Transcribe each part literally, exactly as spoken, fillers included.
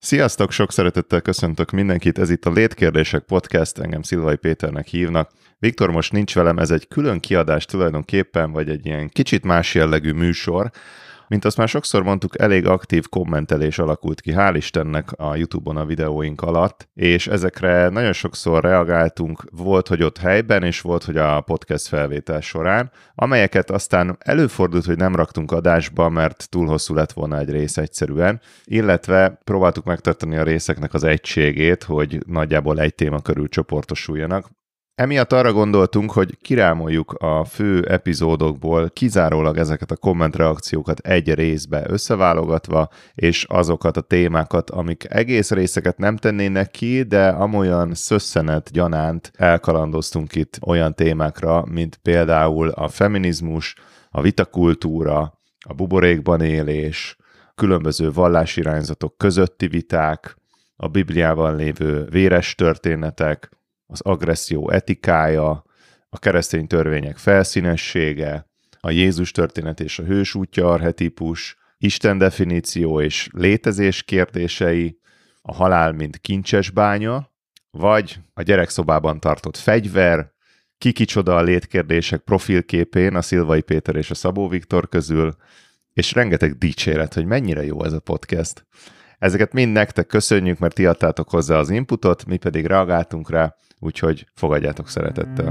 Sziasztok, sok szeretettel köszöntök mindenkit, ez itt a Létkérdések Podcast, engem Szilvai Péternek hívnak. Viktor most nincs velem, ez egy külön kiadás tulajdonképpen, vagy egy ilyen kicsit más jellegű műsor. Mint azt már sokszor mondtuk, elég aktív kommentelés alakult ki, hál' Istennek a YouTube-on a videóink alatt, és ezekre nagyon sokszor reagáltunk, volt, hogy ott helyben, és volt, hogy a podcast felvétel során, amelyeket aztán előfordult, hogy nem raktunk adásba, mert túl hosszú lett volna egy rész egyszerűen, illetve próbáltuk megtartani a részeknek az egységét, hogy nagyjából egy téma körül csoportosuljanak. Emiatt arra gondoltunk, hogy kirámoljuk a fő epizódokból kizárólag ezeket a kommentreakciókat egy részbe összeválogatva, és azokat a témákat, amik egész részeket nem tennének ki, de amolyan szösszenet gyanánt elkalandoztunk itt olyan témákra, mint például a feminizmus, a vitakultúra, a buborékban élés, különböző vallásirányzatok közötti viták, a Bibliában lévő véres történetek, az agresszió etikája, a keresztény törvények felszínessége, a Jézus történet és a hős útja archetípus, Isten definíció és létezés kérdései, a halál mint kincses bánya, vagy a gyerekszobában tartott fegyver, ki kicsoda a létkérdések profilképén a Szilvai Péter és a Szabó Viktor közül, és rengeteg dicséret, hogy mennyire jó ez a podcast. Ezeket mind nektek köszönjük, mert ti adtátok hozzá az inputot, mi pedig reagáltunk rá, úgyhogy fogadjátok szeretettel.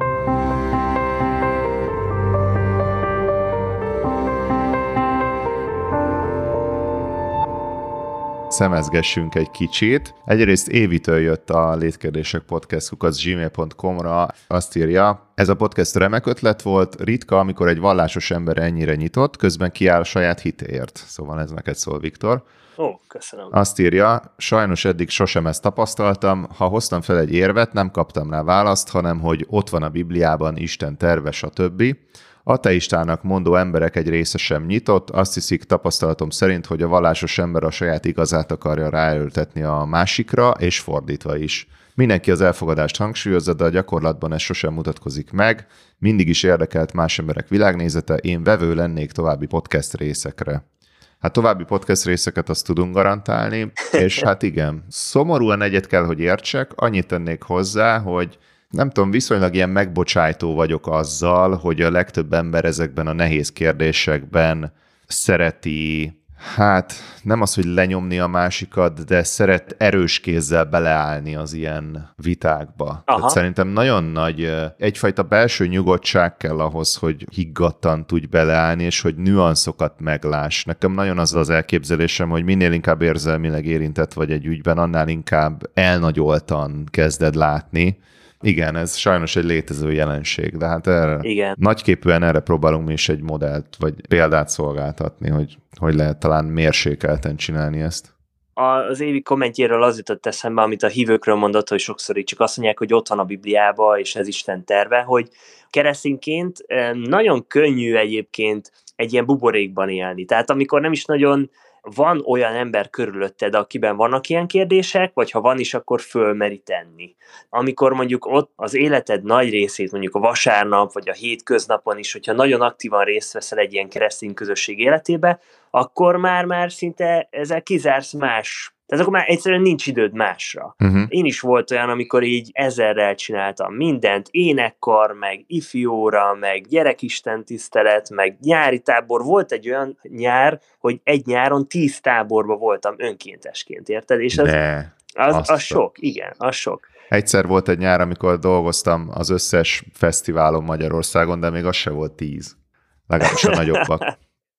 Szemezgessünk egy kicsit. Egyrészt Évitől jött a Létkérdések Podcast kukac gmail pont com-ra, azt írja, ez a podcast remek ötlet volt, ritka, amikor egy vallásos ember ennyire nyitott, közben kiáll a saját hitéért. Szóval ez neked szól, Viktor. Ó, köszönöm. Azt írja, sajnos eddig sosem ezt tapasztaltam, ha hoztam fel egy érvet, nem kaptam rá választ, hanem hogy ott van a Bibliában Isten terve, stb. Ateistának mondó emberek egy része sem nyitott, azt hiszik tapasztalatom szerint, hogy a vallásos ember a saját igazát akarja ráerőltetni a másikra, és fordítva is. Mindenki az elfogadást hangsúlyozza, de a gyakorlatban ez sosem mutatkozik meg, mindig is érdekelt más emberek világnézete, én vevő lennék további podcast részekre. Hát további podcast részeket azt tudunk garantálni, és hát igen, szomorúan egyet kell, hogy értsek, annyit tennék hozzá, hogy nem tudom, viszonylag ilyen megbocsájtó vagyok azzal, hogy a legtöbb ember ezekben a nehéz kérdésekben szereti, hát nem az, hogy lenyomni a másikat, de szeret erős kézzel beleállni az ilyen vitákba. Tehát szerintem nagyon nagy, egyfajta belső nyugodtság kell ahhoz, hogy higgadtan tudj beleállni, és hogy nüanszokat megláss. Nekem nagyon az az elképzelésem, hogy minél inkább érzelmileg érintett vagy egy ügyben, annál inkább elnagyoltan kezded látni. Igen, ez sajnos egy létező jelenség, de hát erre igen. Nagyképűen erre próbálunk mi is egy modellt, vagy példát szolgáltatni, hogy hogy lehet talán mérsékelten csinálni ezt. Az Évi kommentjéről az jutott eszembe, amit a hívőkről mondott, hogy sokszor így csak azt mondják, hogy ott van a Bibliában, és ez Isten terve, hogy keresztényként nagyon könnyű egyébként egy ilyen buborékban élni. Tehát amikor nem is nagyon van olyan ember körülötted, akiben vannak ilyen kérdések, vagy ha van is, akkor fölmeri tenni. Amikor mondjuk ott az életed nagy részét, mondjuk a vasárnap, vagy a hétköznapon is, hogyha nagyon aktívan részt veszel egy ilyen keresztény közösség életébe, akkor már, már szinte ezzel kizársz más. Tehát akkor már egyszerűen nincs időd másra. Uh-huh. Én is volt olyan, amikor így ezerrel csináltam mindent, énekkar, meg ifjóra, meg gyerekisten tisztelet, meg nyári tábor. Volt egy olyan nyár, hogy egy nyáron tíz táborba voltam önkéntesként, érted? És az, De, az, az sok, igen, az sok. Egyszer volt egy nyár, amikor dolgoztam az összes fesztiválon Magyarországon, de még az se volt tíz. Legalábbis a nagyobbak.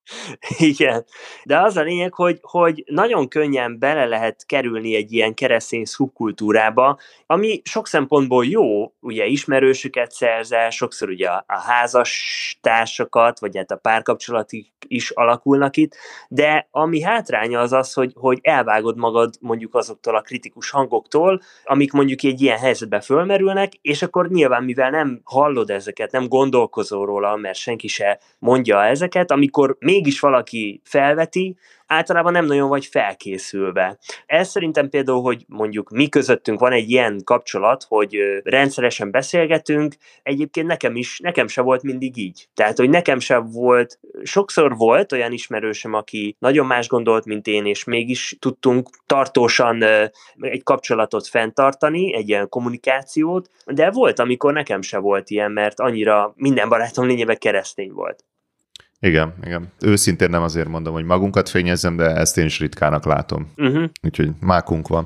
Igen, de az a lényeg, hogy, hogy nagyon könnyen bele lehet kerülni egy ilyen keresztény szubkultúrába, ami sok szempontból jó, ugye ismerősöket szerzel, sokszor ugye a, a házastársakat, vagy hát a párkapcsolatik is alakulnak itt, de ami hátránya az az, hogy, hogy elvágod magad mondjuk azoktól a kritikus hangoktól, amik mondjuk egy ilyen helyzetben fölmerülnek, és akkor nyilván, mivel nem hallod ezeket, nem gondolkozol róla, mert senki se mondja ezeket, amikor mégis valaki felveti, általában nem nagyon vagy felkészülve. Ez szerintem például, hogy mondjuk mi közöttünk van egy ilyen kapcsolat, hogy rendszeresen beszélgetünk, egyébként nekem is, nekem se volt mindig így. Tehát, hogy nekem se volt, sokszor volt olyan ismerősöm, aki nagyon más gondolt, mint én, és mégis tudtunk tartósan egy kapcsolatot fenntartani, egy ilyen kommunikációt, de volt, amikor nekem se volt ilyen, mert annyira minden barátom lényegében keresztény volt. Igen, igen. Őszintén nem azért mondom, hogy magunkat fényezzem, de ezt én is ritkának látom. Uh-huh. Úgyhogy mákunk van.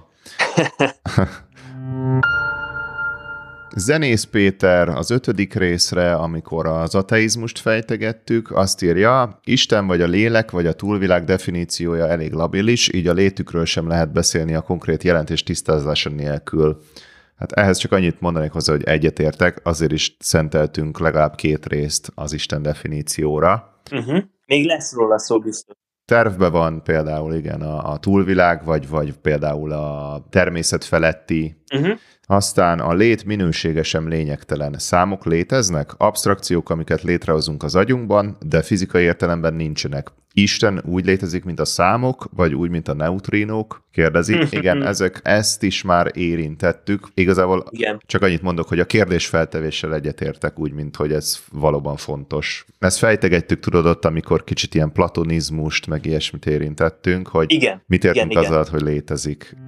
Zenész Péter az ötödik részre, amikor az ateizmust fejtegettük, azt írja, Isten vagy a lélek, vagy a túlvilág definíciója elég labilis, így a létükről sem lehet beszélni a konkrét jelentés tisztázása nélkül. Hát ehhez csak annyit mondanék hozzá, hogy egyetértek, azért is szenteltünk legalább két részt az Isten definícióra. Uh-huh. Még lesz róla szó biztos. Tervben van például igen a, a túlvilág, vagy, vagy például a természet feletti. Uh-huh. Aztán a lét minősége sem lényegtelen. Számok léteznek, absztrakciók, amiket létrehozunk az agyunkban, de fizikai értelemben nincsenek. Isten úgy létezik, mint a számok, vagy úgy, mint a neutrinók? Kérdezi. Igen, ezek ezt is már érintettük. Igazából igen. Csak annyit mondok, hogy a kérdésfeltevéssel egyetértek úgy, mint hogy ez valóban fontos. Ezt fejtegettük, tudod ott, amikor kicsit ilyen platonizmust, meg ilyesmit érintettünk, hogy igen. mit értünk igen, az alatt, hogy létezik.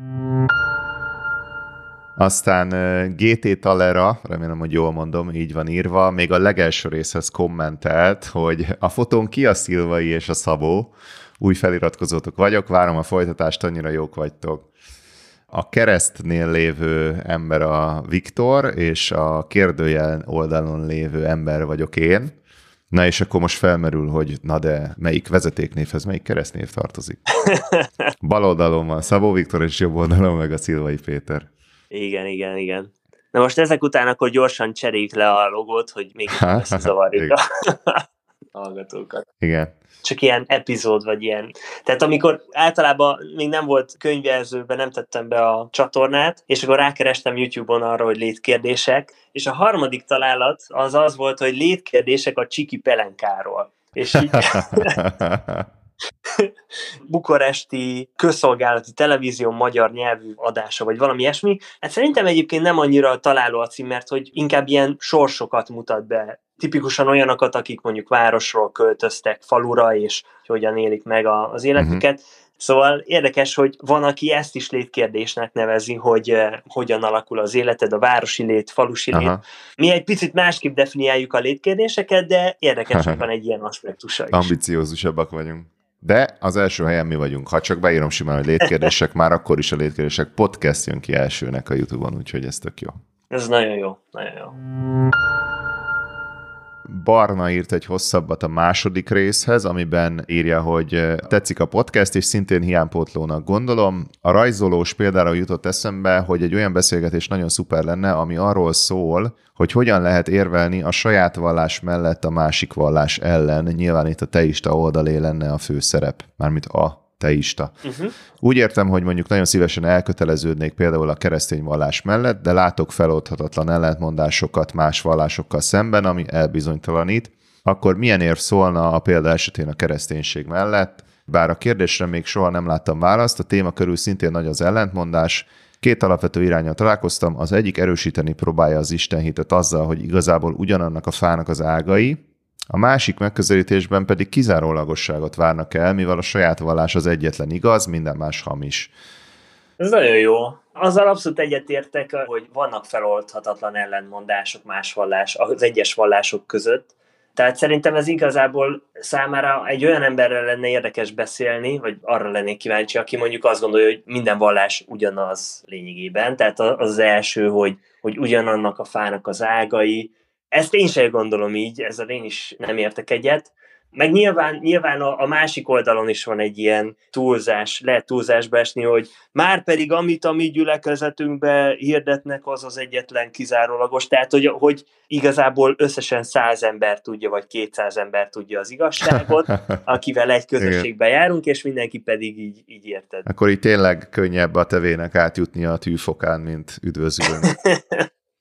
Aztán gé té Talera, remélem, hogy jól mondom, így van írva, még a legelső részhez kommentelt, hogy a fotón ki a Szilvai és a Szabó, új feliratkozótok vagyok, várom a folytatást, annyira jók vagytok. A keresztnél lévő ember a Viktor, és a kérdőjel oldalon lévő ember vagyok én. Na és akkor most felmerül, hogy na de melyik vezetéknévhez, melyik keresztnév tartozik? Bal oldalon van Szabó Viktor, és jobb oldalon meg a Szilvai Péter. Igen, igen, igen. Na most ezek után akkor gyorsan cseréljük le a logót, hogy még összezavarjuk a hallgatókat. Igen. Csak ilyen epizód, vagy ilyen. Tehát amikor általában még nem volt könyvjelzőben, nem tettem be a csatornát, és akkor rákerestem YouTube-on arra, hogy létkérdések, és a harmadik találat az az volt, hogy létkérdések a Csiki Pelenkáról. És így... bukaresti közszolgálati televízió magyar nyelvű adása, vagy valami ilyesmi. Hát szerintem egyébként nem annyira találó a cím, mert hogy inkább ilyen sorsokat mutat be. Tipikusan olyanokat, akik mondjuk városról költöztek falura, és hogyan élik meg a, az életüket. Uh-huh. Szóval érdekes, hogy van, aki ezt is létkérdésnek nevezi, hogy uh, hogyan alakul az életed, a városi lét, falusi lét. Aha. Mi egy picit másképp definiáljuk a létkérdéseket, de érdekes, hogy van egy ilyen aspektusa is. Ambiciózusabbak vagyunk. De az első helyen mi vagyunk. Ha csak beírom simán, hogy létkérdések, már akkor is a létkérdések podcast jön ki elsőnek a YouTube-on, úgyhogy ez tök jó. Ez nagyon jó, nagyon jó. Barna írt egy hosszabbat a második részhez, amiben írja, hogy tetszik a podcast, és szintén hiánypótlónak gondolom. A rajzolós példára jutott eszembe, hogy egy olyan beszélgetés nagyon szuper lenne, ami arról szól, hogy hogyan lehet érvelni a saját vallás mellett a másik vallás ellen. Nyilván itt a teista oldalé lenne a főszerep, mármint a teista. Uh-huh. Úgy értem, hogy mondjuk nagyon szívesen elköteleződnék például a keresztény vallás mellett, de látok feloldhatatlan ellentmondásokat más vallásokkal szemben, ami elbizonytalanít. Akkor milyen érv szólna a példa esetén a kereszténység mellett? Bár a kérdésre még soha nem láttam választ, a téma körül szintén nagy az ellentmondás. Két alapvető iránnyal találkoztam, az egyik erősíteni próbálja az istenhitet azzal, hogy igazából ugyanannak a fának az ágai, a másik megközelítésben pedig kizárólagosságot várnak el, mivel a saját vallás az egyetlen igaz, minden más hamis. Ez nagyon jó. Azzal abszolút egyetértek, hogy vannak feloldhatatlan ellentmondások más vallás, az egyes vallások között. Tehát szerintem ez igazából számára egy olyan emberrel lenne érdekes beszélni, vagy arra lennék kíváncsi, aki mondjuk azt gondolja, hogy minden vallás ugyanaz lényegében. Tehát az, az első, hogy, hogy ugyanannak a fának az ágai. Ezt én sem gondolom így, ezzel én is nem értek egyet. Meg nyilván, nyilván a, a másik oldalon is van egy ilyen túlzás, lehet túlzásba esni, hogy már pedig amit a mi gyülekezetünkbe hirdetnek, az az egyetlen kizárólagos. Tehát, hogy, hogy igazából összesen száz ember tudja, vagy kétszáz ember tudja az igazságot, akivel egy közösségben járunk, és mindenki pedig így, így érted. Akkor így tényleg könnyebb a tevének átjutni a tűfokán, mint üdvözülni.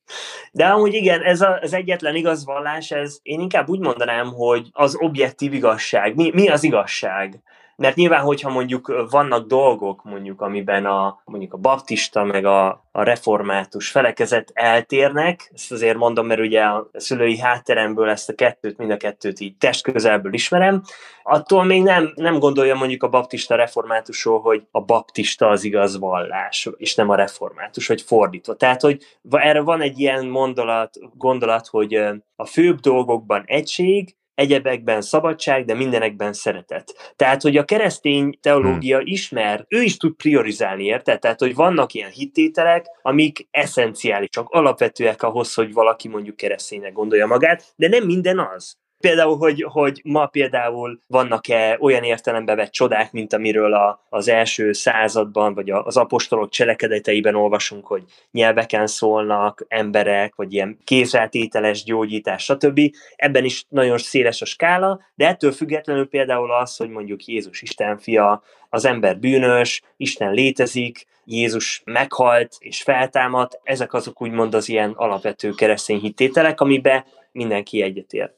De amúgy igen, ez a, az egyetlen igaz vallás, ez én inkább úgy mondanám, hogy az objektív igazság. Mi, mi az igazság? Mert nyilván, hogyha mondjuk vannak dolgok, mondjuk, amiben a, mondjuk a baptista meg a, a református felekezet eltérnek, ezt azért mondom, mert ugye a szülői hátteremből ezt a kettőt, mind a kettőt így testközelből ismerem, attól még nem, nem gondolja mondjuk a baptista reformátusról, hogy a baptista az igaz vallás, és nem a református, vagy fordítva. Tehát, hogy erre van egy ilyen mondolat, gondolat, hogy a főbb dolgokban egység, egyebekben szabadság, de mindenekben szeretet. Tehát, hogy a keresztény teológia ismer, ő is tud priorizálni, érted? Tehát, hogy vannak ilyen hittételek, amik eszenciálisak, alapvetőek ahhoz, hogy valaki mondjuk kereszténynek gondolja magát, de nem minden az. Például, hogy, hogy ma például vannak-e olyan értelembe vett csodák, mint amiről a, az első században, vagy az apostolok cselekedeteiben olvasunk, hogy nyelveken szólnak emberek, vagy ilyen kézrátételes gyógyítás, stb. Ebben is nagyon széles a skála, de ettől függetlenül például az, hogy mondjuk Jézus Isten fia, az ember bűnös, Isten létezik, Jézus meghalt és feltámadt, ezek azok úgymond az ilyen alapvető keresztény hittételek, amiben mindenki egyetért.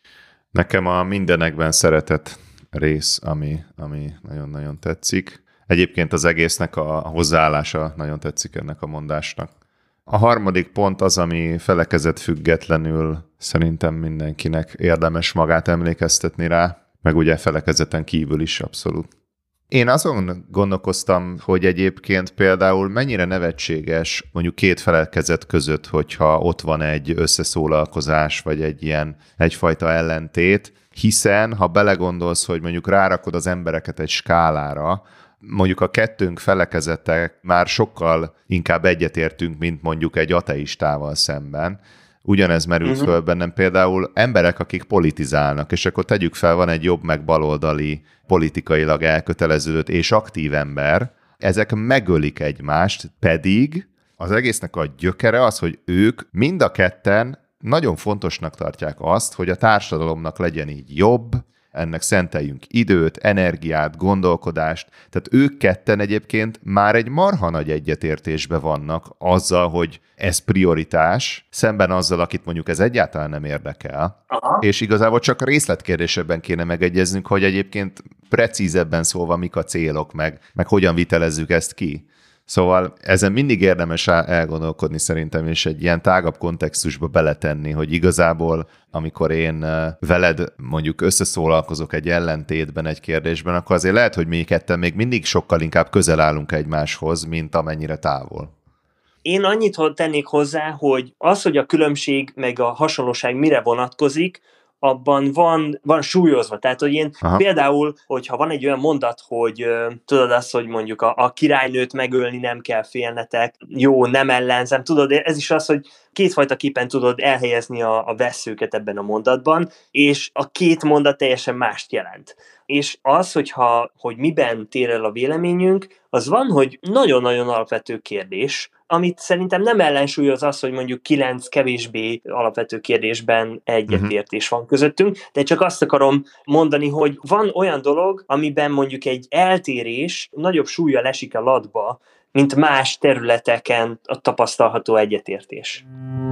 Nekem a mindenekben szeretett rész, ami, ami nagyon-nagyon tetszik. Egyébként az egésznek a hozzáállása nagyon tetszik ennek a mondásnak. A harmadik pont az, ami felekezet függetlenül szerintem mindenkinek érdemes magát emlékeztetni rá, meg ugye felekezeten kívül is abszolút. Én azon gondolkoztam, hogy egyébként például mennyire nevetséges mondjuk két felekezet között, hogyha ott van egy összeszólalkozás, vagy egy ilyen egyfajta ellentét, hiszen ha belegondolsz, hogy mondjuk rárakod az embereket egy skálára, mondjuk a kettőnk felekezetek már sokkal inkább egyetértünk, mint mondjuk egy ateistával szemben. Ugyanez merült uh-huh. föl bennem például emberek, akik politizálnak, és akkor tegyük fel, van egy jobb meg baloldali politikailag elköteleződött és aktív ember, ezek megölik egymást, pedig az egésznek a gyökere az, hogy ők mind a ketten nagyon fontosnak tartják azt, hogy a társadalomnak legyen így jobb, ennek szenteljünk időt, energiát, gondolkodást, tehát ők ketten egyébként már egy marha nagy egyetértésben vannak azzal, hogy ez prioritás, szemben azzal, akit mondjuk ez egyáltalán nem érdekel. Aha. És igazából csak a részletkérdésebben kéne megegyeznünk, hogy egyébként precízebben szólva mik a célok, meg, meg hogyan vitelezzük ezt ki. Szóval ezen mindig érdemes elgondolkodni szerintem, és egy ilyen tágabb kontextusba beletenni, hogy igazából, amikor én veled mondjuk összeszólalkozok egy ellentétben, egy kérdésben, akkor azért lehet, hogy mi ketten még mindig sokkal inkább közel állunk egymáshoz, mint amennyire távol. Én annyit tennék hozzá, hogy az, hogy a különbség meg a hasonlóság mire vonatkozik, abban van, van súlyozva. Tehát, hogy én Aha. például, hogyha van egy olyan mondat, hogy tudod azt, hogy mondjuk a, a királynőt megölni nem kell félnetek, jó, nem ellenzem, tudod, ez is az, hogy kétfajtaképpen tudod elhelyezni a, a vesszőket ebben a mondatban, és a két mondat teljesen mást jelent. És az, hogyha, hogy miben tér el a véleményünk, az van, hogy nagyon-nagyon alapvető kérdés, amit szerintem nem ellensúlyoz az, hogy mondjuk kilenc kevésbé alapvető kérdésben egyetértés van közöttünk, de csak azt akarom mondani, hogy van olyan dolog, amiben mondjuk egy eltérés nagyobb súllyal esik a latba, mint más területeken a tapasztalható egyetértés.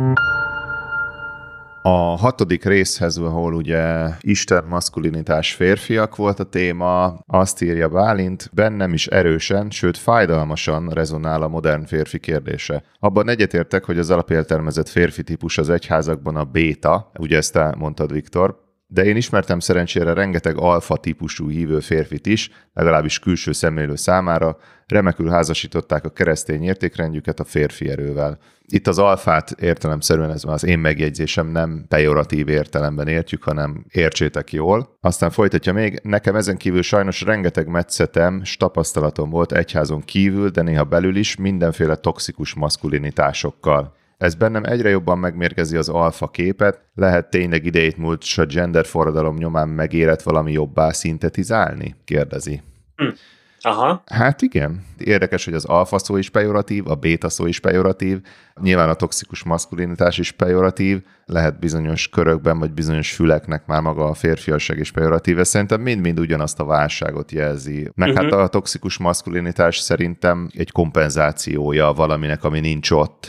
A hatodik részhez, ahol ugye Isten, maszkulinitás, férfiak volt a téma, azt írja Bálint, bennem is erősen, sőt fájdalmasan rezonál a modern férfi kérdése. Abban egyetértek, hogy az alapértelmezett férfi típus az egyházakban a béta, ugye ezt te mondtad, Viktor, de én ismertem szerencsére rengeteg alfa típusú hívő férfit is, legalábbis külső szemlélő számára, remekül házasították a keresztény értékrendjüket a férfi erővel. Itt az alfát értelemszerűen, ez már az én megjegyzésem, nem pejoratív értelemben értjük, hanem értsétek jól. Aztán folytatja még, nekem ezen kívül sajnos rengeteg metszetem, s tapasztalatom volt egyházon kívül, de néha belül is mindenféle toxikus maszkulinitásokkal. Ez bennem egyre jobban megmérgezi az alfa képet, lehet tényleg idejét múlt, s a gender forradalom nyomán megérett valami jobbá szintetizálni? Kérdezi. Hm. Aha. Hát igen. Érdekes, hogy az alfa szó is pejoratív, a béta szó is pejoratív, nyilván a toxikus maszkulinitás is pejoratív, lehet bizonyos körökben, vagy bizonyos füleknek már maga a férfiasság is pejoratív, ez szerintem mind-mind ugyanazt a válságot jelzi. Meg uh-huh. hát a toxikus maszkulinitás szerintem egy kompenzációja valaminek, ami nincs ott.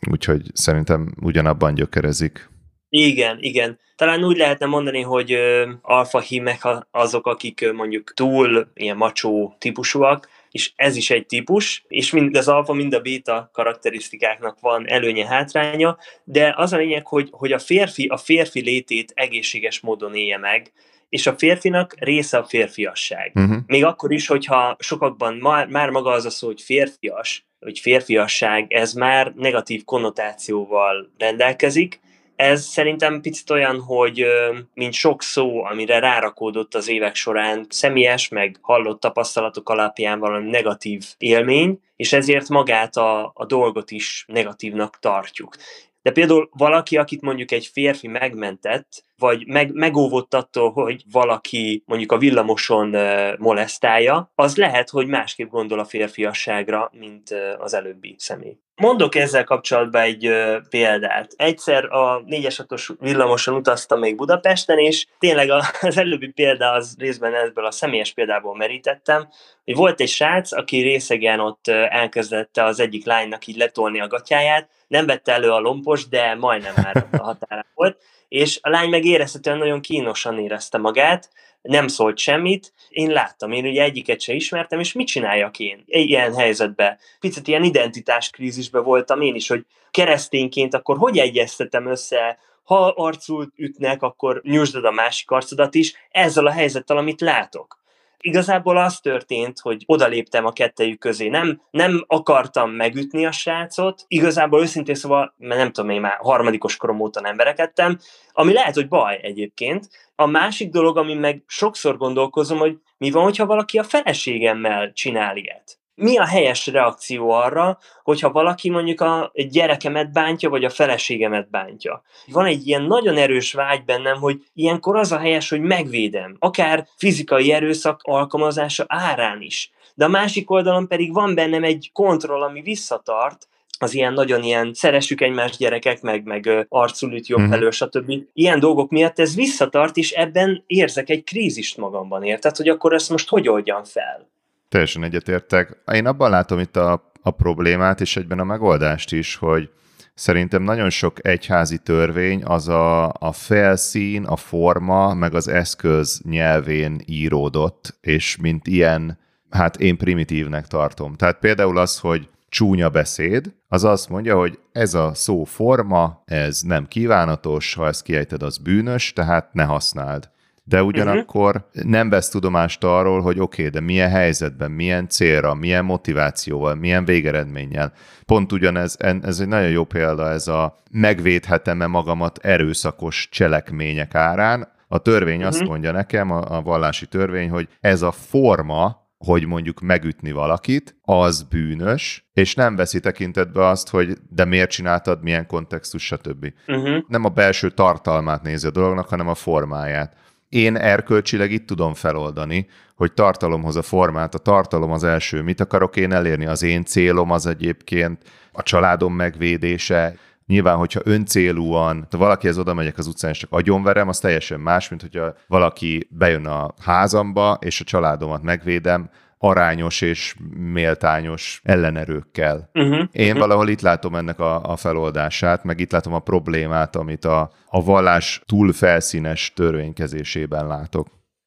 úgyhogy szerintem ugyanabban gyökerezik. Igen, igen. Talán úgy lehetne mondani, hogy ö, alfa hímek azok, akik ö, mondjuk túl ilyen macsó típusúak, és ez is egy típus, és mind az alfa, mind a béta karakterisztikáknak van előnye, hátránya, de az a lényeg, hogy, hogy a férfi a férfi létét egészséges módon élje meg, és a férfinak része a férfiasság. Uh-huh. Még akkor is, hogyha sokakban már, már maga az a szó, hogy férfias, vagy férfiasság, ez már negatív konnotációval rendelkezik. Ez szerintem picit olyan, hogy mint sok szó, amire rárakódott az évek során személyes, meg hallott tapasztalatok alapján valami negatív élmény, és ezért magát a, a dolgot is negatívnak tartjuk. De például valaki, akit mondjuk egy férfi megmentett, vagy meg, megóvott attól, hogy valaki mondjuk a villamoson uh, molesztálja, az lehet, hogy másképp gondol a férfiasságra, mint uh, az előbbi személy. Mondok ezzel kapcsolatban egy uh, példát. Egyszer a négyes hatos villamoson utaztam még Budapesten, és tényleg az előbbi példa az részben ebből a személyes példából merítettem, hogy volt egy srác, aki részegen ott uh, elkezdette az egyik lánynak így letolni a gatyáját, nem vette elő a lompos, de majdnem már a határán volt, és a lány meg érezhetően nagyon kínosan érezte magát, nem szólt semmit, én láttam, én ugye egyiket se ismertem, és mit csináljak én ilyen helyzetben? Picit ilyen identitáskrízisben voltam én is, hogy keresztényként akkor hogy egyeztetem össze, ha arcul ütnek, akkor nyújtsd a másik arcodat is, ezzel a helyzettel, amit látok. Igazából az történt, hogy odaléptem a kettejük közé. Nem, nem akartam megütni a srácot, igazából őszintén szóval, mert nem tudom, én már harmadikos korom óta nem verekedtem, ami lehet, hogy baj egyébként. A másik dolog, ami meg sokszor gondolkozom, hogy mi van, hogyha valaki a feleségemmel csinál ilyet? Mi a helyes reakció arra, hogyha valaki mondjuk a gyerekemet bántja, vagy a feleségemet bántja? Van egy ilyen nagyon erős vágy bennem, hogy ilyenkor az a helyes, hogy megvédem, akár fizikai erőszak alkalmazása árán is. De a másik oldalon pedig van bennem egy kontroll, ami visszatart, az ilyen nagyon ilyen szeressük egymást gyerekek, meg, meg arcul üt jobb felől, stb. Ilyen dolgok miatt ez visszatart, és ebben érzek egy krízist magamban, érted? Hogy akkor ezt most hogy oldjam fel? Teljesen egyetértek. Én abban látom itt a, a problémát, és egyben a megoldást is, hogy szerintem nagyon sok egyházi törvény az a, a felszín, a forma, meg az eszköz nyelvén íródott, és mint ilyen, hát én primitívnek tartom. Tehát például az, hogy csúnya beszéd, az azt mondja, hogy ez a szó forma, ez nem kívánatos, ha ezt kiejted, az bűnös, tehát ne használd. De ugyanakkor uh-huh. nem vesz tudomást arról, hogy oké, okay, de milyen helyzetben, milyen célra, milyen motivációval, milyen végeredménnyel. Pont ugyanez, ez egy nagyon jó példa, ez a megvédhetem-e magamat erőszakos cselekmények árán. A törvény uh-huh. azt mondja nekem, a, a vallási törvény, hogy ez a forma, hogy mondjuk megütni valakit, az bűnös, és nem veszi tekintetbe azt, hogy de miért csináltad, milyen kontextus, stb. Uh-huh. Nem a belső tartalmát nézi a dolognak, hanem a formáját. Én erkölcsileg itt tudom feloldani, hogy tartalomhoz a formát, a tartalom az első, mit akarok én elérni, az én célom az egyébként a családom megvédése. Nyilván, hogyha öncélúan, ha valakihez oda megyek az utcán, és csak agyonverem, az teljesen más, mint hogyha valaki bejön a házamba, és a családomat megvédem, arányos és méltányos ellenerőkkel. Uh-huh, Én uh-huh. valahol itt látom ennek a, a feloldását, meg itt látom a problémát, amit a, a vallás túl felszínes törvénykezésében látok.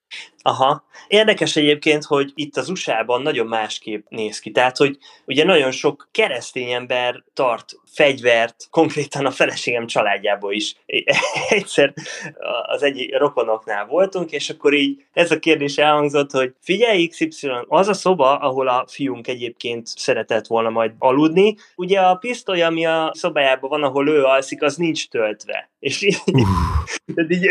Aha. Érdekes egyébként, hogy itt az u es á-ban nagyon másképp néz ki. Tehát, hogy ugye nagyon sok keresztény ember tart fegyvert, konkrétan a feleségem családjából is. Egyszer az egyik rokonoknál voltunk, és akkor így ez a kérdés elhangzott, hogy figyelj iksz ipszilon, az a szoba, ahol a fiunk egyébként szeretett volna majd aludni, ugye a pisztoly, ami a szobájában van, ahol ő alszik, az nincs töltve. És így, uh. így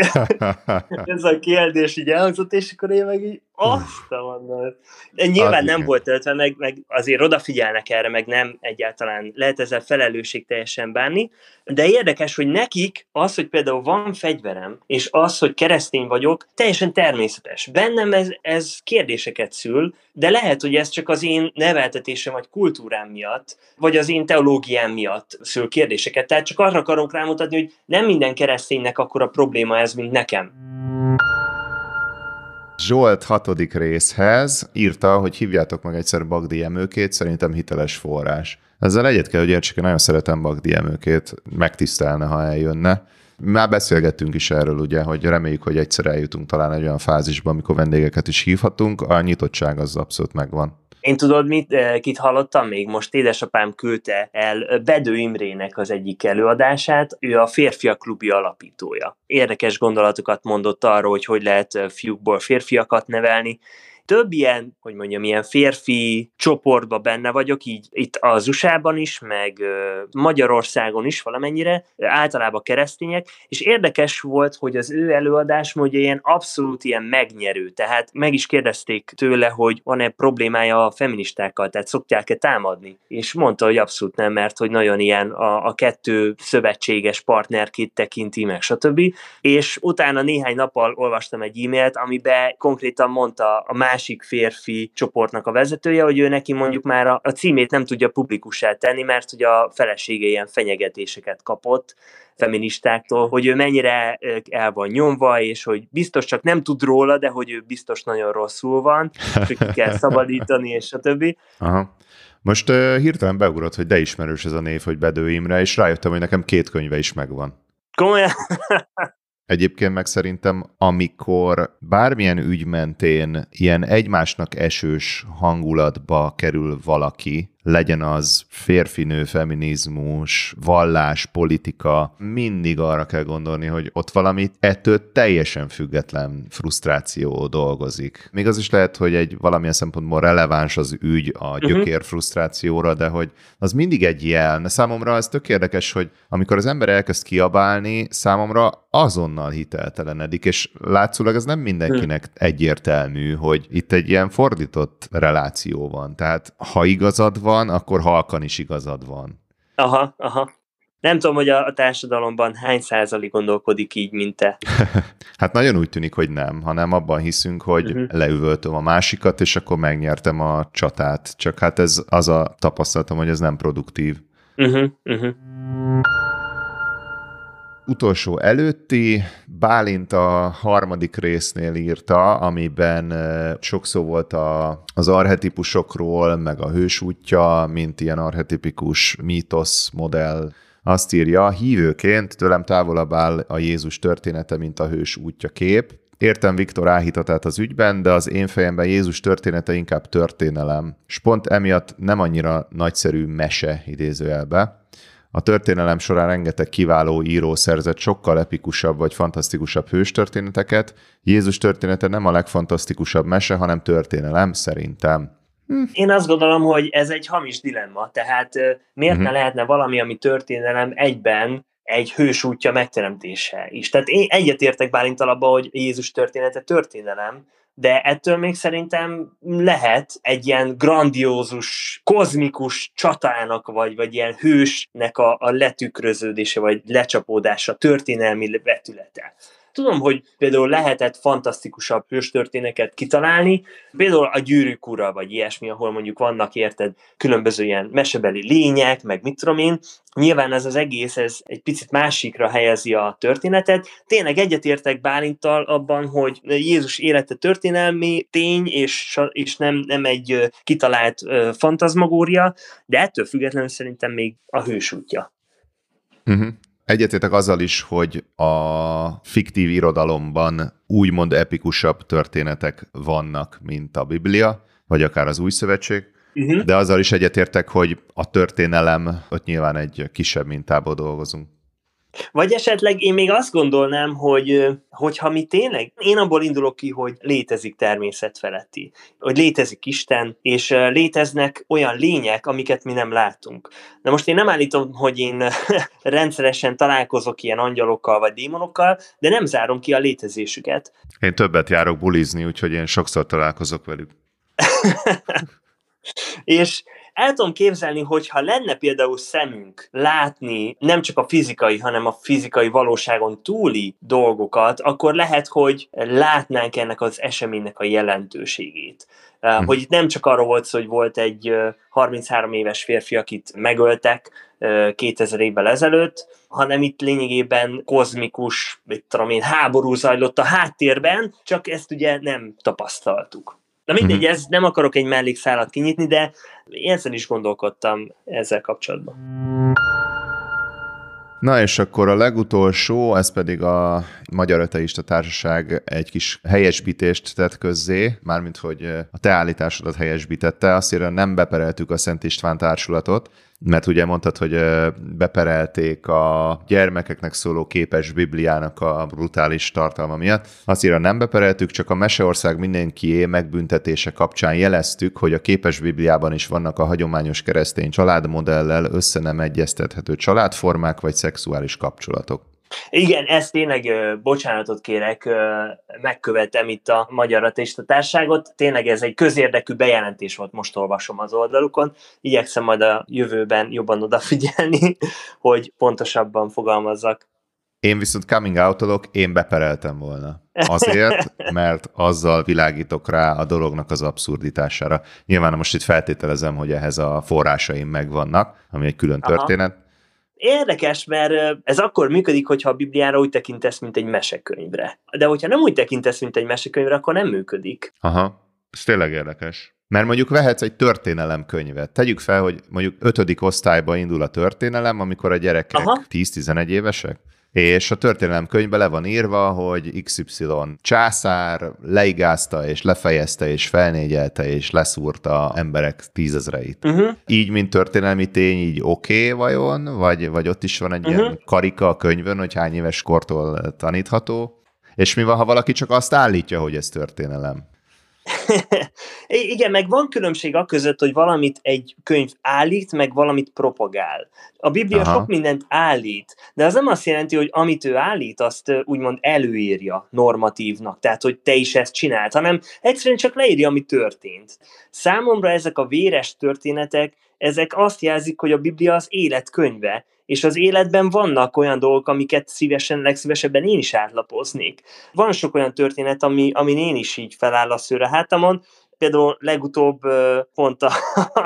ez a kérdés így elhangzott, és akkor én meg így azt mondom. Nyilván az nem igen. volt töltve, meg, meg azért odafigyelnek erre, meg nem egyáltalán lehet ezzel felelősségteljesen bánni, de érdekes, hogy nekik az, hogy például van fegyverem, és az, hogy keresztény vagyok, teljesen természetes. Bennem ez, ez kérdéseket szül, de lehet, hogy ez csak az én neveltetésem, vagy kultúrám miatt, vagy az én teológiám miatt szül kérdéseket. Tehát csak arra akarunk rámutatni, hogy nem minden kereszténynek akkora probléma ez, mint nekem. Zsolt hatodik részhez írta, hogy hívjátok meg egyszer Bagdi Emőkét, szerintem hiteles forrás. Ezzel egyet kell, hogy értsük, én nagyon szeretem Bagdi Emőkét, megtisztelne, ha eljönne. Már beszélgettünk is erről, ugye, hogy reméljük, hogy egyszer eljutunk talán egy olyan fázisba, amikor vendégeket is hívhatunk, a nyitottság az abszolút megvan. Én tudod, mit, kit hallottam még? Most édesapám küldte el Bedő Imrének az egyik előadását, ő a Férfiak Klubi alapítója. Érdekes gondolatokat mondott arról, hogy hogy lehet fiúkból férfiakat nevelni. Több ilyen, hogy mondjam, ilyen férfi csoportban benne vagyok, így itt az u es á-ban is, meg Magyarországon is valamennyire, általában keresztények, és érdekes volt, hogy az ő előadás mondja ilyen abszolút ilyen megnyerő, tehát meg is kérdezték tőle, hogy van-e problémája a feministákkal, tehát szokták-e támadni, és mondta, hogy abszolút nem, mert hogy nagyon ilyen a, a kettő szövetséges partnerként tekinti meg, stb. És utána néhány nappal olvastam egy e-mailt, amiben konkrétan mondta a másik férfi csoportnak a vezetője, hogy ő neki mondjuk már a, a címét nem tudja publikussá tenni, mert hogy a felesége ilyen fenyegetéseket kapott feministáktól, hogy ő mennyire el van nyomva, és hogy biztos csak nem tud róla, de hogy ő biztos nagyon rosszul van, és hogy ki kell szabadítani, és a többi. Aha. Most uh, hirtelen beugrott, hogy de ismerős ez a név, hogy Bedő Imre, és rájöttem, hogy nekem két könyve is megvan. Komolyan? Egyébként meg szerintem, amikor bármilyen ügy mentén ilyen egymásnak esős hangulatba kerül valaki, legyen az férfinő, feminizmus, vallás, politika, mindig arra kell gondolni, hogy ott valami ettől teljesen független frusztráció dolgozik. Még az is lehet, hogy egy valamilyen szempontból releváns az ügy a gyökér frusztrációra, de hogy az mindig egy jel. Számomra ez tök érdekes, hogy amikor az ember elkezd kiabálni, számomra azonnal hiteltelenedik, és látszólag ez nem mindenkinek egyértelmű, hogy itt egy ilyen fordított reláció van. Tehát ha igazad van, akkor halkan is igazad van. Aha, aha. Nem tudom, hogy a társadalomban hány százalék gondolkodik így, mint te. Hát nagyon úgy tűnik, hogy nem, hanem abban hiszünk, hogy uh-huh. leüvöltöm a másikat, és akkor megnyertem a csatát. Csak hát ez az a tapasztalatom, hogy ez nem produktív. Uh-huh, uh-huh. Utolsó előtti, Bálint a harmadik résznél írta, amiben sok szó volt a, az archetipusokról, meg a hős útja, mint ilyen archetipikus mítosz modell. Azt írja, hívőként tőlem távolabb áll a Jézus története, mint a hős útja kép. Értem Viktor áhítatát az ügyben, de az én fejemben Jézus története inkább történelem. És pont emiatt nem annyira nagyszerű mese idézőjelbe. A történelem során rengeteg kiváló író szerzett sokkal epikusabb vagy fantasztikusabb hőstörténeteket. Jézus története nem a legfantasztikusabb mese, hanem történelem, szerintem. Hm. Én azt gondolom, hogy ez egy hamis dilemma, tehát miért uh-huh. ne lehetne valami, ami történelem egyben egy hős útja megteremtése is. Tehát én egyetértek Bálintal abban, hogy Jézus története történelem, de ettől még szerintem lehet egy ilyen grandiózus, kozmikus csatának, vagy, vagy ilyen hősnek a, a letükröződése, vagy lecsapódása, történelmi vetülete. Tudom, hogy például lehetett fantasztikusabb hőstörténeteket kitalálni, például a Gyűrűk ura, vagy ilyesmi, ahol mondjuk vannak, érted, különböző ilyen mesebeli lények, meg mit tudom én. Nyilván ez az egész, ez egy picit másikra helyezi a történetet. Tényleg egyetértek Bálinttal abban, hogy Jézus élete történelmi tény, és, és nem, nem egy kitalált uh, fantazmagória, de ettől függetlenül szerintem még a hős útja. Uh-huh. Egyetértek azzal is, hogy a fiktív irodalomban úgymond epikusabb történetek vannak, mint a Biblia, vagy akár az Új Szövetség, uh-huh. de azzal is egyetértek, hogy a történelem, ott nyilván egy kisebb mintából dolgozunk. Vagy esetleg én még azt gondolnám, hogy hogyha mi tényleg, én abból indulok ki, hogy létezik természet feletti, hogy létezik Isten, és léteznek olyan lények, amiket mi nem látunk. Na most én nem állítom, hogy én rendszeresen találkozok ilyen angyalokkal vagy démonokkal, de nem zárom ki a létezésüket. Én többet járok bulizni, úgyhogy én sokszor találkozok velük. és el tudom képzelni, hogyha lenne például szemünk látni nem csak a fizikai, hanem a fizikai valóságon túli dolgokat, akkor lehet, hogy látnánk ennek az eseménynek a jelentőségét. Uh, hogy itt nem csak arról volt szó, hogy volt egy uh, harminchárom éves férfi, akit megöltek uh, kétezer évvel ezelőtt, hanem itt lényegében kozmikus, mit tudom én, háború zajlott a háttérben, csak ezt ugye nem tapasztaltuk. Na mindegy, uh-huh. ez nem akarok egy mellékszálat kinyitni, de ezzel is gondolkodtam ezzel kapcsolatban. Na és akkor a legutolsó, ez pedig a Magyar Ateista Társaság egy kis helyesbítést tett közzé, mármint hogy a te állításodat helyesbítette, azt nem bepereltük a Szent István társulatot, mert ugye mondtad, hogy beperelték a gyermekeknek szóló képes Bibliának a brutális tartalma miatt. Azt nem bepereltük, csak a Meseország mindenkié megbüntetése kapcsán jeleztük, hogy a képes Bibliában is vannak a hagyományos keresztény családmodellel össze nem egyeztethető családformák vagy szexuális kapcsolatok. Igen, ezt tényleg, bocsánatot kérek, megkövetem itt a Magyar Ateista Társaságot. Tényleg ez egy közérdekű bejelentés volt, most olvasom az oldalukon. Igyekszem majd a jövőben jobban odafigyelni, hogy pontosabban fogalmazzak. Én viszont coming out-olok, én bepereltem volna. Azért, mert azzal világítok rá a dolognak az abszurditására. Nyilván most itt feltételezem, hogy ehhez a forrásaim megvannak, ami egy külön történet. Aha. Érdekes, mert ez akkor működik, hogyha a Bibliára úgy tekintesz, mint egy mesekönyvre. De hogyha nem úgy tekintesz, mint egy mesekönyvre, akkor nem működik. Aha, ez tényleg érdekes. Mert mondjuk vehetsz egy történelemkönyvet. Tegyük fel, hogy mondjuk ötödik osztályba indul a történelem, amikor a gyerekek tíz-tizenegy évesek, és a történelemkönyvben le van írva, hogy iksz ipszilon császár leigázta, és lefejezte, és felnégyelte, és leszúrta emberek tízezreit. Uh-huh. Így, mint történelmi tény, így oké okay, vajon? Vagy, vagy ott is van egy uh-huh. ilyen karika a könyvön, hogy hány éves kortól tanítható? És mi van, ha valaki csak azt állítja, hogy ez történelem? Igen, meg van különbség a között, hogy valamit egy könyv állít, meg valamit propagál. A Biblia Aha. sok mindent állít, de az nem azt jelenti, hogy amit ő állít, azt úgymond előírja normatívnak, tehát hogy te is ezt csináld, hanem egyszerűen csak leírja, ami történt. Számomra ezek a véres történetek, ezek azt jelzik, hogy a Biblia az élet könyve, és az életben vannak olyan dolgok, amiket szívesen, legszívesebben én is átlapoznék. Van sok olyan történet, ami, amin én is így feláll a szőr a hátamon. Például legutóbb pont a,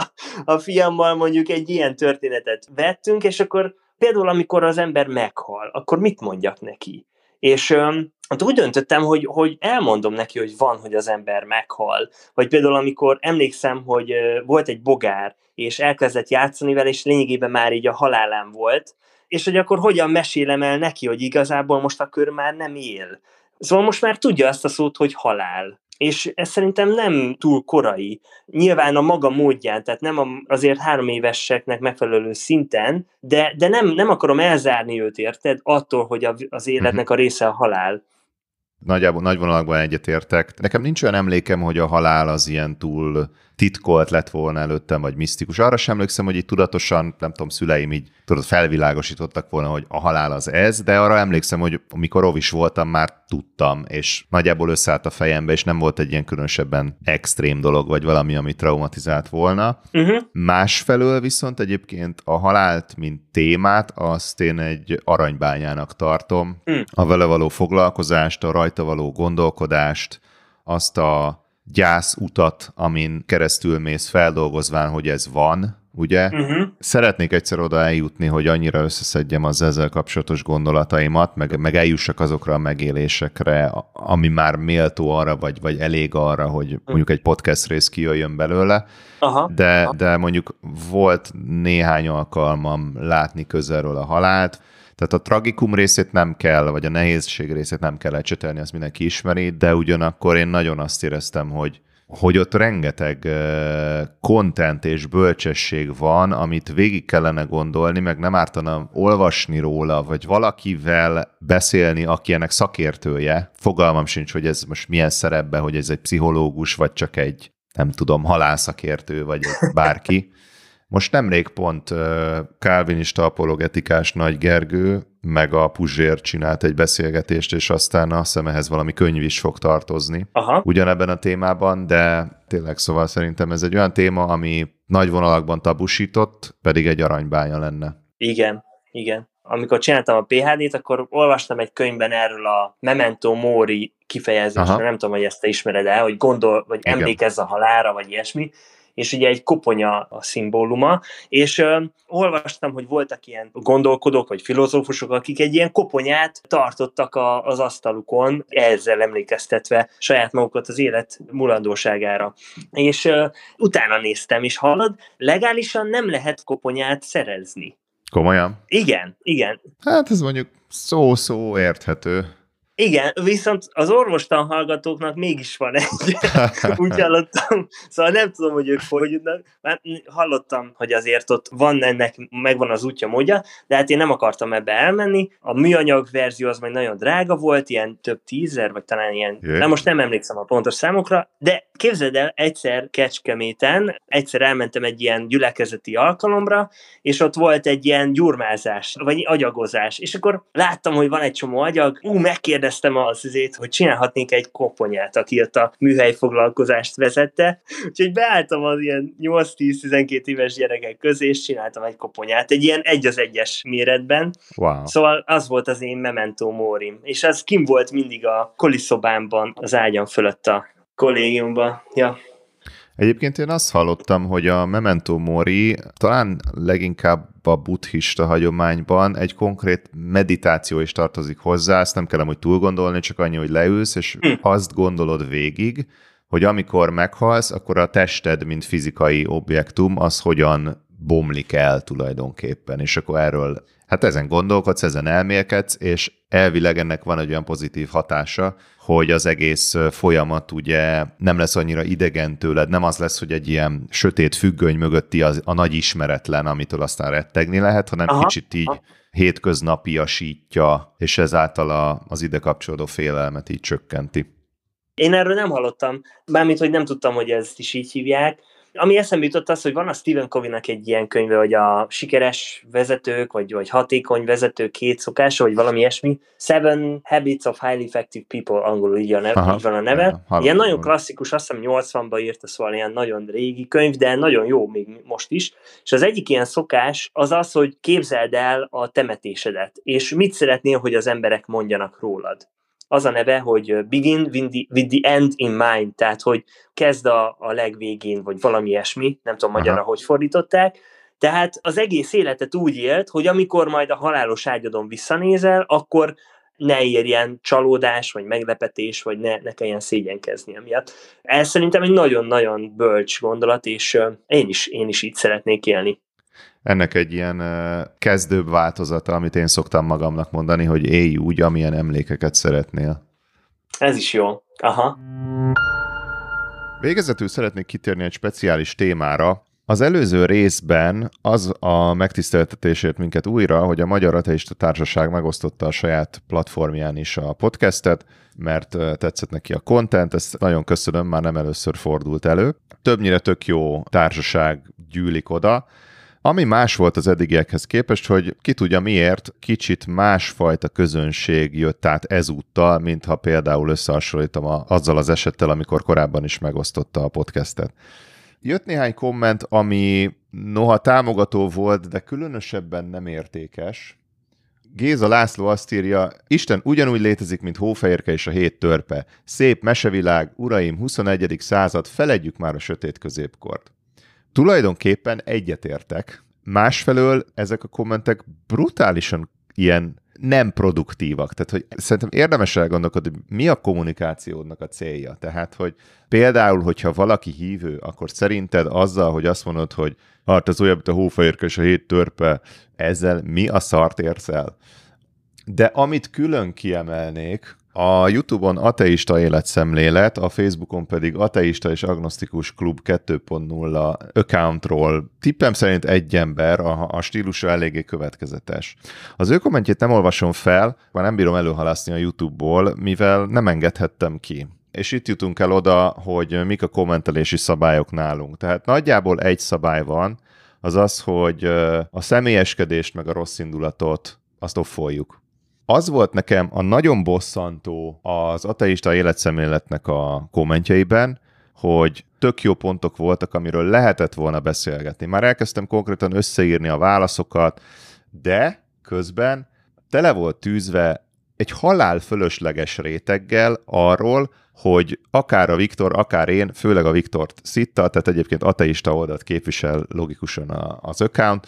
a fiammal mondjuk egy ilyen történetet vettünk, és akkor például amikor az ember meghal, akkor mit mondjak neki? És hát úgy döntöttem, hogy, hogy elmondom neki, hogy van, hogy az ember meghal. Vagy például amikor emlékszem, hogy volt egy bogár, és elkezdett játszani vele, és lényegében már így a halálán volt, és hogy akkor hogyan mesélem el neki, hogy igazából most akkor már nem él. Szóval most már tudja azt a szót, hogy halál. És ez szerintem nem túl korai. Nyilván a maga módján, tehát nem azért három éveseknek megfelelő szinten, de, de nem, nem akarom elzárni őt, érted? Attól, hogy a, az életnek a része a halál. Nagyjából nagy vonalakban egyetértek. Nekem nincs olyan emlékem, hogy a halál az ilyen túl titkolt lett volna előttem, vagy misztikus. Arra sem emlékszem, hogy így tudatosan, nem tudom, szüleim így tudod, felvilágosítottak volna, hogy a halál az ez, de arra emlékszem, hogy amikor óvis voltam, már tudtam, és nagyjából összeállt a fejembe, és nem volt egy ilyen különösebben extrém dolog, vagy valami, ami traumatizált volna. Uh-huh. Másfelől viszont egyébként a halált, mint témát, azt én egy aranybányának tartom. Uh-huh. A vele való foglalkozást, a rajta való gondolkodást, azt a gyászutat, amin keresztül mész feldolgozván, hogy ez van, ugye? Uh-huh. Szeretnék egyszer oda eljutni, hogy annyira összeszedjem az ezzel kapcsolatos gondolataimat, meg, meg eljussak azokra a megélésekre, ami már méltó arra, vagy, vagy elég arra, hogy mondjuk egy podcast rész kijöjjön belőle, Aha. De, de mondjuk volt néhány alkalmam látni közelről a halált, tehát a tragikum részét nem kell, vagy a nehézség részét nem kell ecsetelni, azt mindenki ismeri, de ugyanakkor én nagyon azt éreztem, hogy, hogy ott rengeteg content és bölcsesség van, amit végig kellene gondolni, meg nem ártana olvasni róla, vagy valakivel beszélni, aki ennek szakértője. Fogalmam sincs, hogy ez most milyen szerepben, hogy ez egy pszichológus, vagy csak egy, nem tudom, halálszakértő, vagy egy bárki. Most nemrég pont kálvinista apologetikás Nagy Gergő meg a Puzsér csinált egy beszélgetést, és aztán azt hiszem ehhez valami könyv is fog tartozni Aha. ugyanebben a témában, de tényleg szóval szerintem ez egy olyan téma, ami nagy vonalakban tabusított, pedig egy aranybánya lenne. Igen, igen. Amikor csináltam a pé há dét, akkor olvastam egy könyvben erről a memento mori kifejezésről, nem tudom, hogy ezt te ismered el, hogy gondol, vagy igen, emlékezz a halálra, vagy ilyesmi, és ugye egy koponya a szimbóluma, és ö, olvastam, hogy voltak ilyen gondolkodók, vagy filozófusok, akik egy ilyen koponyát tartottak a, az asztalukon, ezzel emlékeztetve saját magukat az élet mulandóságára. És ö, utána néztem, és hallod, legálisan nem lehet koponyát szerezni. Komolyan? Igen, igen. Hát ez mondjuk szó-szó érthető. Igen, viszont az orvostan hallgatóknak mégis van egy, úgy hallottam, szóval nem tudom, hogy ők hogy jutnak, mert hallottam, hogy azért ott van ennek, megvan az útja, módja, de hát én nem akartam ebbe elmenni, a műanyag verzió az majd nagyon drága volt, ilyen több tízezer, vagy talán ilyen, yeah. Nem most nem emlékszem a pontos számokra, de képzeld el, egyszer Kecskeméten, egyszer elmentem egy ilyen gyülekezeti alkalomra, és ott volt egy ilyen gyurmázás, vagy agyagozás, és akkor láttam, hogy van egy csomó agyag, ú, megkérdeztem, az azért, hogy csinálhatnék egy koponyát, aki ott a műhely foglalkozást vezette. Úgyhogy beálltam az ilyen nyolc-tíz-tizenkét éves gyerekek közé, és csináltam egy koponyát, egy ilyen egy az egyes méretben. Wow. Szóval az volt az én memento morim. És az kim volt mindig a koliszobámban, az ágyam fölött a kollégiumban. Ja. Egyébként én azt hallottam, hogy a memento mori talán leginkább a buddhista hagyományban egy konkrét meditáció is tartozik hozzá, ezt nem kell amúgy túl gondolni, csak annyi, hogy leülsz, és hm. azt gondolod végig, hogy amikor meghalsz, akkor a tested, mint fizikai objektum, az hogyan bomlik el tulajdonképpen, és akkor erről, hát ezen gondolkodsz, ezen elmélkedsz, és elvileg ennek van egy olyan pozitív hatása, hogy az egész folyamat ugye nem lesz annyira idegen tőled, nem az lesz, hogy egy ilyen sötét függöny mögötti az, a nagy ismeretlen, amitől aztán rettegni lehet, hanem aha, kicsit így aha. hétköznapiasítja, és ezáltal a, az ide kapcsolódó félelmet így csökkenti. Én erről nem hallottam, bármint, hogy nem tudtam, hogy ezt is így hívják. Ami eszembe jutott az, hogy van a Stephen Coveynak egy ilyen könyve, hogy a sikeres vezetők, vagy, vagy hatékony vezetők két szokása, vagy valami ilyesmi. Seven Habits of Highly Effective People, angolul így, a neve, így van a neve. Ja, ilyen nagyon klasszikus, azt hiszem nyolcvanban írta, szóval ilyen nagyon régi könyv, de nagyon jó még most is. És az egyik ilyen szokás az az, hogy képzeld el a temetésedet, és mit szeretnél, hogy az emberek mondjanak rólad. Az a neve, hogy begin with the, with the end in mind, tehát, hogy kezd a, a legvégén, vagy valami ilyesmi, nem tudom magyarra, hogy fordították. Tehát az egész életet úgy élt, hogy amikor majd a halálos ágyadon visszanézel, akkor ne érjen csalódás, vagy meglepetés, vagy ne, ne kelljen szégyenkezni emiatt. Ez szerintem egy nagyon-nagyon bölcs gondolat, és uh, én is, én is így szeretnék élni. Ennek egy ilyen uh, kezdőbb változata, amit én szoktam magamnak mondani, hogy élj úgy, amilyen emlékeket szeretnél. Ez is jó. Aha. Végezetül szeretnék kitérni egy speciális témára. Az előző részben az a megtiszteltetésért minket újra, hogy a Magyar Ateista Társaság megosztotta a saját platformján is a podcastet, mert tetszett neki a content, ezt nagyon köszönöm, már nem először fordult elő. Többnyire tök jó társaság gyűlik oda. Ami más volt az eddigiekhez képest, hogy ki tudja miért, kicsit másfajta közönség jött át ezúttal, mintha például összehasonlítom a, azzal az esettel, amikor korábban is megosztotta a podcastet. Jött néhány komment, ami noha támogató volt, de különösebben nem értékes. Géza László azt írja, Isten ugyanúgy létezik, mint Hófehérke és a hét törpe. Szép mesevilág, uraim, huszonegyedik század, feledjük már a sötét középkort. Tulajdonképpen egyetértek. Másfelől ezek a kommentek brutálisan ilyen nem produktívak. Tehát, hogy szerintem érdemes elgondolkodni, hogy mi a kommunikációdnak a célja. Tehát, hogy például, hogyha valaki hívő, akkor szerinted azzal, hogy azt mondod, hogy hát ez olyan, mint a Hófehérke és a hét törpe, ezzel mi a szart érsz el? De amit külön kiemelnék, a YouTube-on Ateista Életszemlélet, a Facebookon pedig Ateista és Agnosztikus Klub kettő pont nulla accountról tippem szerint egy ember, a, a stílusa eléggé következetes. Az ő kommentjét nem olvasom fel, már nem bírom előhalaszni a YouTube-ból, mivel nem engedhettem ki. És itt jutunk el oda, hogy mik a kommentelési szabályok nálunk. Tehát nagyjából egy szabály van, az az, hogy a személyeskedést meg a rossz indulatot azt offoljuk. Az volt nekem a nagyon bosszantó az Ateista Életszemléletnek a kommentjeiben, hogy tök jó pontok voltak, amiről lehetett volna beszélgetni. Már elkezdtem konkrétan összeírni a válaszokat, de közben tele volt tűzve egy halál fölösleges réteggel arról, hogy akár a Viktor, akár én, főleg a Viktort szitta, tehát egyébként ateista oldalt képvisel logikusan az account,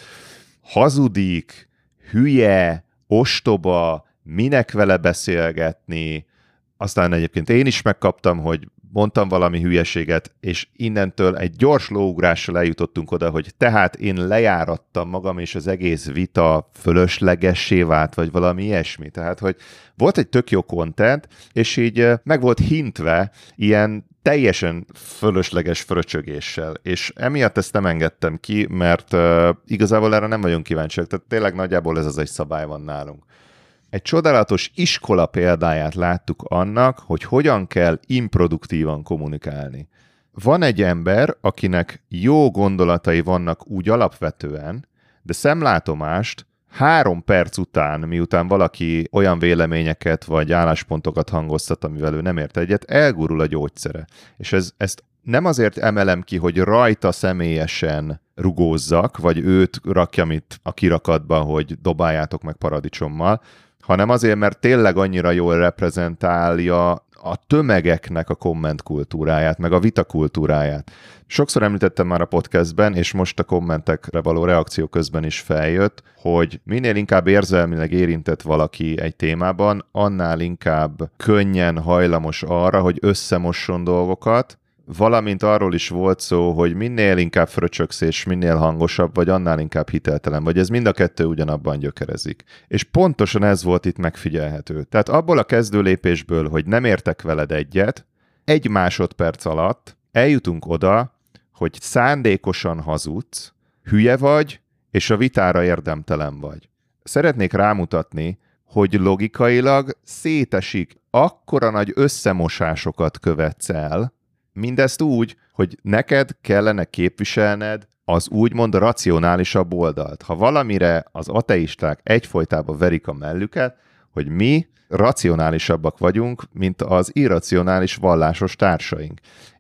hazudik, hülye, ostoba, minek vele beszélgetni, aztán egyébként én is megkaptam, hogy mondtam valami hülyeséget, és innentől egy gyors lóugrással eljutottunk oda, hogy tehát én lejárattam magam, és az egész vita fölöslegessé vált, vagy valami ilyesmi. Tehát, hogy volt egy tök jó content, és így meg volt hintve ilyen teljesen fölösleges fröcsögéssel, és emiatt ezt nem engedtem ki, mert uh, igazából erre nem vagyunk kíváncsiak, tehát tényleg nagyjából ez az egy szabály van nálunk. Egy csodálatos iskola példáját láttuk annak, hogy hogyan kell improduktívan kommunikálni. Van egy ember, akinek jó gondolatai vannak úgy alapvetően, de szemlátomást három perc után, miután valaki olyan véleményeket vagy álláspontokat hangoztat, amivel ő nem ért egyet, elgurul a gyógyszere. És ez, ezt nem azért emelem ki, hogy rajta személyesen rugózzak, vagy őt rakjam itt a kirakatba, hogy dobáljátok meg paradicsommal, hanem azért, mert tényleg annyira jól reprezentálja a tömegeknek a kommentkultúráját, meg a vitakultúráját. Sokszor említettem már a podcastben, és most a kommentekre való reakció közben is feljött, hogy minél inkább érzelmileg érintett valaki egy témában, annál inkább könnyen hajlamos arra, hogy összemosson dolgokat, valamint arról is volt szó, hogy minél inkább fröcsögsz és minél hangosabb, vagy annál inkább hiteltelen, vagy ez mind a kettő ugyanabban gyökerezik. És pontosan ez volt itt megfigyelhető. Tehát abból a kezdőlépésből, hogy nem értek veled egyet, egy másodperc alatt eljutunk oda, hogy szándékosan hazudsz, hülye vagy, és a vitára érdemtelen vagy. Szeretnék rámutatni, hogy logikailag szétesik, akkora nagy összemosásokat követsz el, mindezt úgy, hogy neked kellene képviselned az úgymond racionálisabb oldalt. Ha valamire az ateisták egyfolytában verik a mellüket, hogy mi racionálisabbak vagyunk, mint az irracionális vallásos társaink.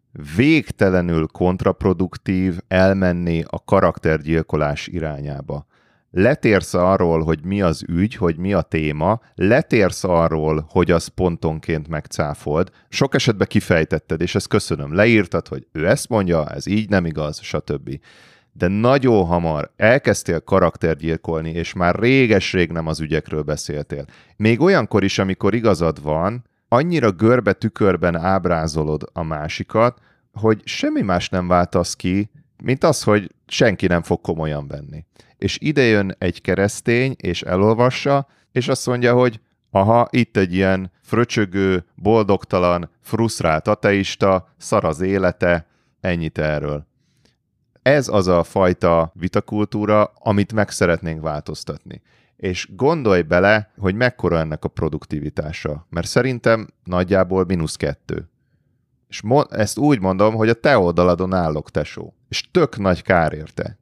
Végtelenül kontraproduktív elmenni a karaktergyilkolás irányába. Letérsz arról, hogy mi az ügy, hogy mi a téma, letérsz arról, hogy az pontonként megcáfold, sok esetben kifejtetted, és ezt köszönöm, leírtad, hogy ő ezt mondja, ez így nem igaz, stb. De nagyon hamar elkezdtél karaktergyilkolni, és már réges-rég nem az ügyekről beszéltél. Még olyankor is, amikor igazad van, annyira görbe tükörben ábrázolod a másikat, hogy semmi más nem váltasz ki, mint az, hogy senki nem fog komolyan venni. És ide jön egy keresztény, és elolvassa, és azt mondja, hogy aha, itt egy ilyen fröcsögő, boldogtalan, frusztrált ateista, szar az élete, ennyit erről. Ez az a fajta vitakultúra, amit meg szeretnénk változtatni. És gondolj bele, hogy mekkora ennek a produktivitása, mert szerintem nagyjából mínusz kettő. És mo- ezt úgy mondom, hogy a te oldaladon állok, tesó. És tök nagy kár érte.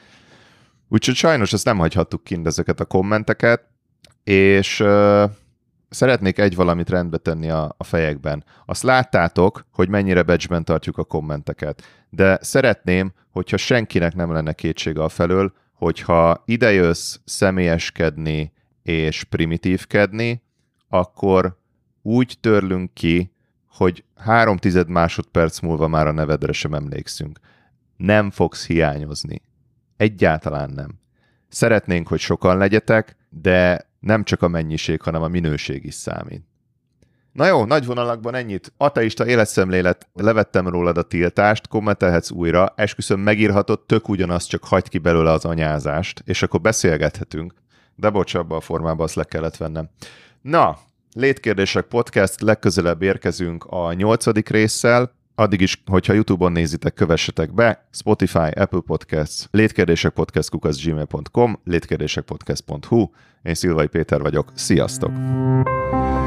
Úgyhogy sajnos ezt nem hagyhattuk kint ezeket a kommenteket, és uh, szeretnék egy valamit rendbe tenni a, a fejekben. Azt láttátok, hogy mennyire becsben tartjuk a kommenteket, de szeretném, hogyha senkinek nem lenne kétsége a felől, hogyha idejössz személyeskedni és primitívkedni, akkor úgy törlünk ki, hogy három tized másodperc múlva már a nevedre sem emlékszünk. Nem fogsz hiányozni. Egyáltalán nem. Szeretnénk, hogy sokan legyetek, de nem csak a mennyiség, hanem a minőség is számít. Na jó, nagy vonalakban ennyit. Ateista életszemlélet, levettem rólad a tiltást, kommentelhetsz újra, esküszöm megírhatod, tök ugyanaz, csak hagyd ki belőle az anyázást, és akkor beszélgethetünk. De bocs, abban a formában azt le kellett vennem. Na, Létkérdések Podcast, legközelebb érkezünk a nyolcadik résszel. Addig is, hogyha YouTube-on nézitek, kövessetek be, Spotify, Apple Podcasts, létkérdésekpodcast kukac gmail pont com, létkérdésekpodcast pont hu. Én Szilvai Péter vagyok, sziasztok!